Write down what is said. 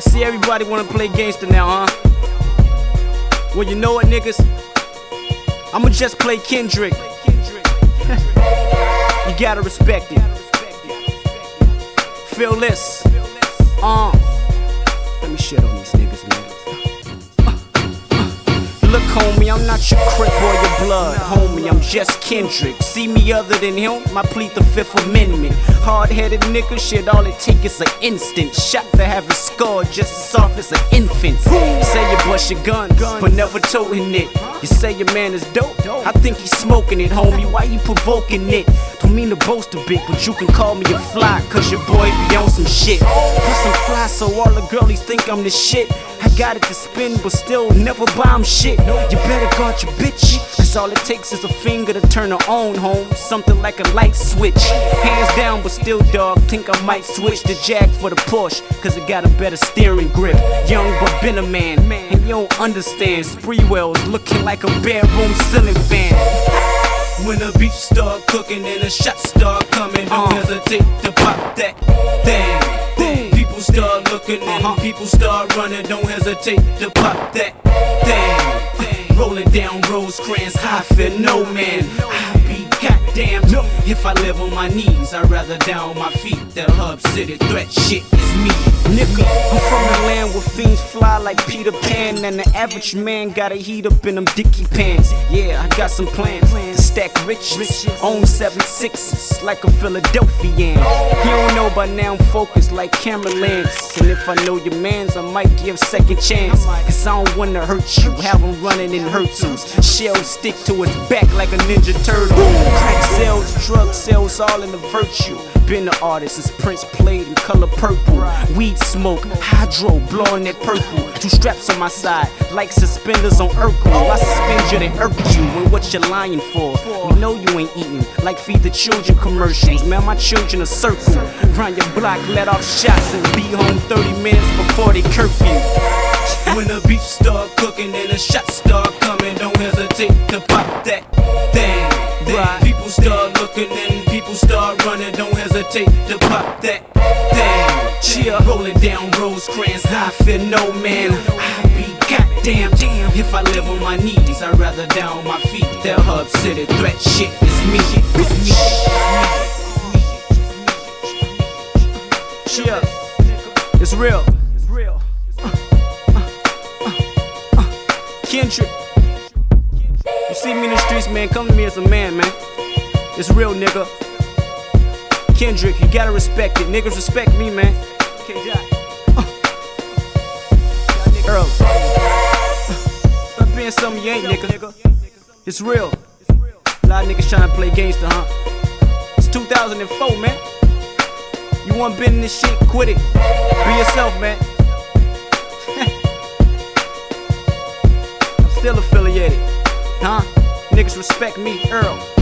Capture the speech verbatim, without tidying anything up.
see everybody wanna play gangster now, huh? Well, you know what, niggas? I'ma just play Kendrick. You gotta respect it. Feel this. Uh. Let me shit on these niggas, man. Look, homie, I'm not your crip or your blood, homie, I'm just Kendrick. See me other than him, I plead the Fifth Amendment. Hard-headed nigga, shit, all it take is an instant shot to have it scarred just as soft as an infant. Say you bust your gun, but never toting it. You say your man is dope, I think he's smoking it, homie, why you provoking it? Don't mean to boast a bit, but you can call me a fly, cause your boy be on some shit. Put some fly so all the girlies think I'm the shit. I got it to spin, but still never buy 'em shit. You better guard your bitch, cause all it takes is a finger to turn her on, home. Something like a light switch. Hands down, but still, dog, think I might switch the Jag for the Porsche, cause it got a better steering grip. Young but been a man, and you don't understand. Spreewell's looking like a bedroom ceiling fan. When the beef start cooking and the shots start coming, don't uh. hesitate to pop that thing. People start looking and uh-huh. people start running, don't hesitate to pop that thing. Rolling down Rosecrans, I fear no man. I be goddamn if I live on my knees, I'd rather down on my feet. The Hub City threat shit is me, nigga. I'm from the land where fiends fly like Peter Pan, and the average man gotta heat up in them dicky pants. Yeah, I got some plans to stack riches, own seven sixes like a Philadelphian. You don't know by now I'm focused like camera lens, and if I know your mans, I might give second chance. Cause I don't wanna hurt you, have them running in hurtles. Shells stick to his back like a Ninja Turtle. Crack sales, drug sales, all in the virtue. Been an artist since Prince played in color purple. Weed smoke, hydro, blowing that purple. Two straps on my side, like suspenders on Urkel. I suspend you, then irk you, and what you lying for? We know you ain't eating, like Feed the Children commercials. Man, my children a circle. Round your block, let off shots, and be home thirty minutes before they curfew. When the beef start cooking and the shots start coming, don't hesitate to pop that thing. Then people start looking and people start running, don't hesitate to pop that thing. Cheer, rolling down Rosecrans, I fear no man. I be goddamn damn if I live on my knees, I'd rather down on my feet. That Hub City threat shit is me, it's me. Cheer, it's real. Kendrick, you see me in the streets, man, come to me as a man, man. It's real, nigga. Kendrick, you gotta respect it. Niggas respect me, man. Uh. Earl. Stop being something you ain't, nigga. It's real. A lot of niggas tryna play gangster, huh? It's two thousand four, man. You want been in this shit, quit it. Be yourself, man. Still affiliated, huh? Niggas respect me, Earl.